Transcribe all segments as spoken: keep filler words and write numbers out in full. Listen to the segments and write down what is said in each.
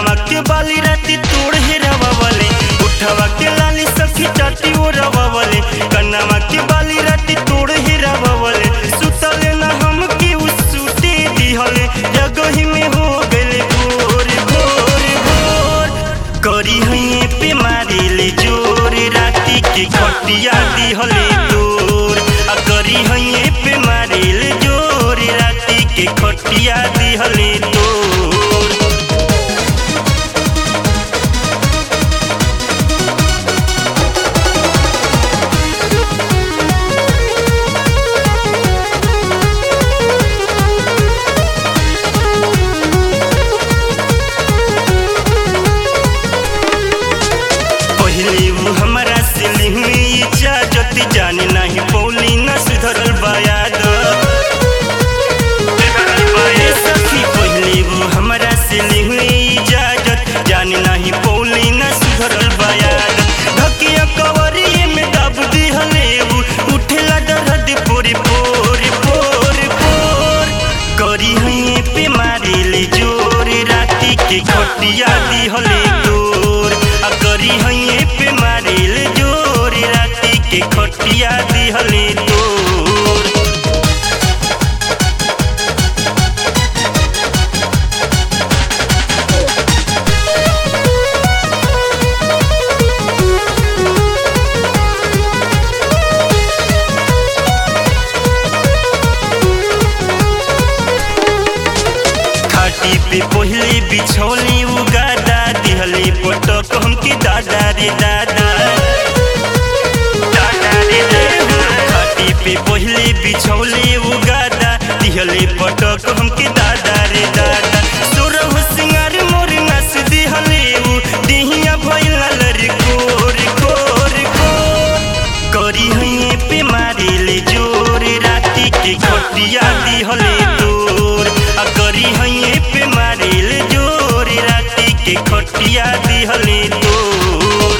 कन्नावा के बाली राती तोड़ हेरावा वाले उठावा के लाली सखी चाटी ओरावा वाले कन्नावा के बाली राती तोड़ हेरावा वाले सुतले ना हम की उस सूते दिहले जगही में हो गले भोर भोर भोर करी हइए पे मारिले जोर राती के खटिया दिहले तोर आ करी हइए पे मारिले जोर राती के खटिया दिहले तोर। हमारा सिली हुई इजाजत जाने नहीं पौली न सुधरल बायाद सखी पहले वो हमारा सिली हुई इजाजत जाने नहीं पौली न सुधरल बायाद धकिया कवरिए में दब दिहले उठेला दर्द पोरे पोरे पोरे पोर करी हइए पे मारिले जोर राती के खटिया दिहले तोर आ करी हइए पे मारिले जोर राती के खटिया दिहले तोर। खाटी पे पहले बिछौली उगादा दिहले पटक हमके दादा रे दादा दादा रे दादा खाटी पे पहले बिछौली उगादा दिहले पटक हमके दादा रे दादा सोरह सिंगार मोर नस दिहले उ दिहिया भइला लरी कोर कोर कोर करी हइए पे मारिले जोर राती के खटिया दिहले तोर आ करी हइए पे मारिले जोर राती के खटिया दिहले तोर।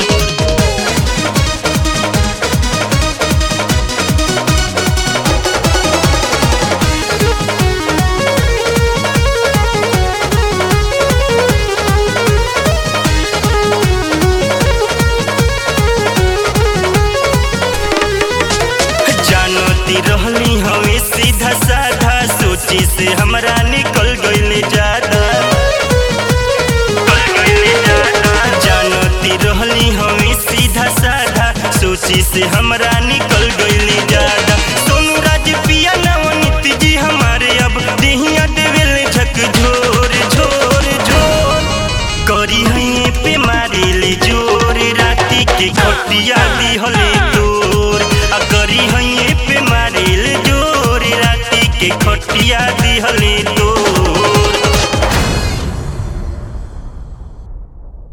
जानती रहली हवे सीधा साधा सोची से हमरा निकल गइले ज्यादा जानती रहली हवे सीधा साधा सोची से हमरा निकल गइले ज्यादा सोनू राज पिया नवनीत जी हमारे अब देहिया देवेले झक झोर झोर झोर करी हइए पे मारिले जोर राती के खटिया दिहले तोर आ करी हइए पे मारिले जोर राती के खटिया दिहले तोर।